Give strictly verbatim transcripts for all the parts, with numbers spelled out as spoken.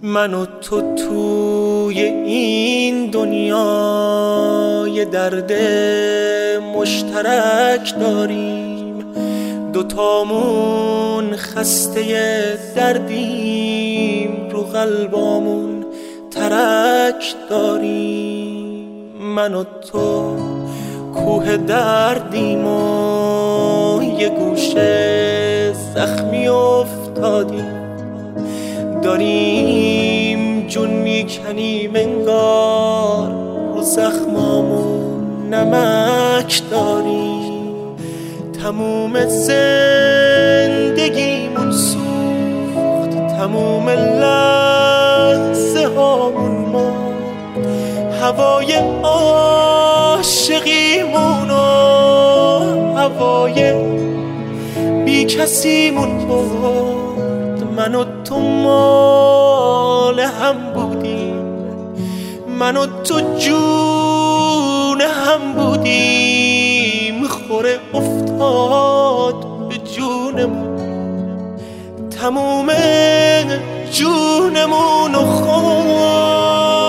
من و تو توی این دنیا یه درد مشترک داریم، دوتامون خسته دردیم، رو قلبامون ترک داریم. من و تو کوه دردیم و یه گوشه زخمی افتادیم، داریم جون میکنیم انگار، رو زخمامون نمک داریم. تموم زندگیمون سوخت، تموم لحظه هامون مرد، هوای عاشقیمون و هوای بی کسیمون برد. من و تو مال هم بودیم، من و تو جون هم بودیم، خوره افتاد به جونمون، تموم جونمون و خورد.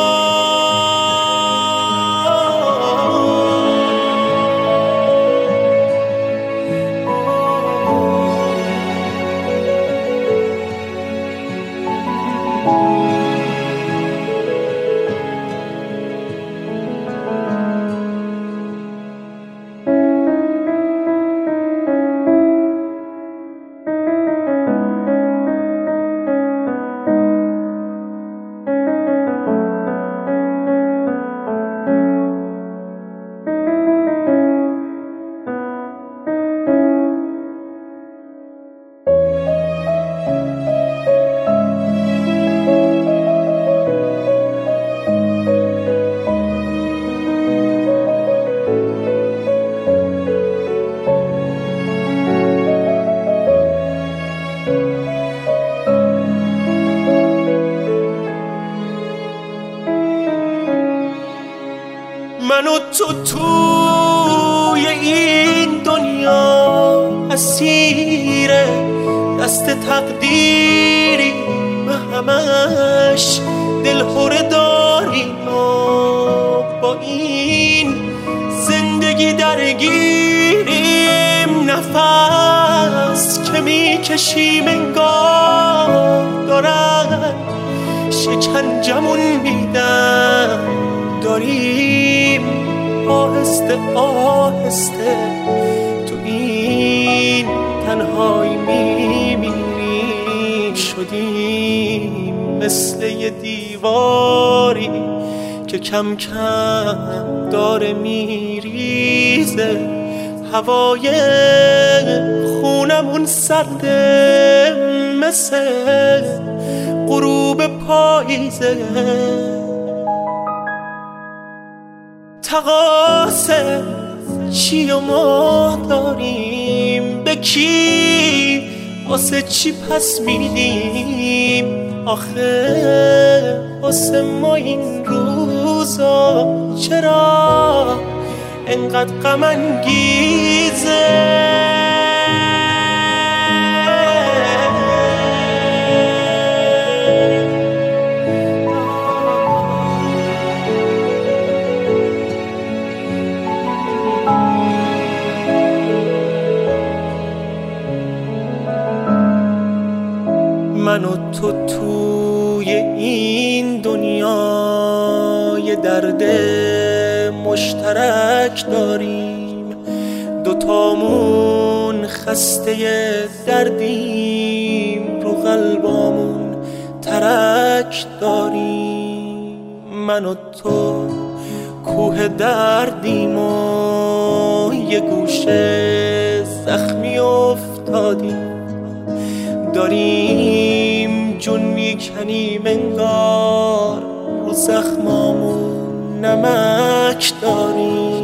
من و تو توی این دنیا اسیر دست تقدیریم، همش دلهره داریم و با این زندگی درگیریم. نفس که میکشیم انگار دارن شکنجمون میدن، داریم آهسته آهسته تو این تنهایی میمیریم. شدیم مثل یه دیواری که کم کم داره میریزه، هوای خونمون سرده مثل غروب پاییزه. تقاصه چی و ما داریم، به کی واسه چی پس میدیم؟ آخه واسه ما این روزا چرا انقدر غم انگیزه؟ من و تو توی این دنیا یه درد مشترک داریم، دوتامون خسته دردیم، رو قلبامون ترک داریم. من و تو کوه دردیم و یه گوشه زخمی افتادیم، داریم جون میکنیم انگار، رو زخمامون نمک داریم.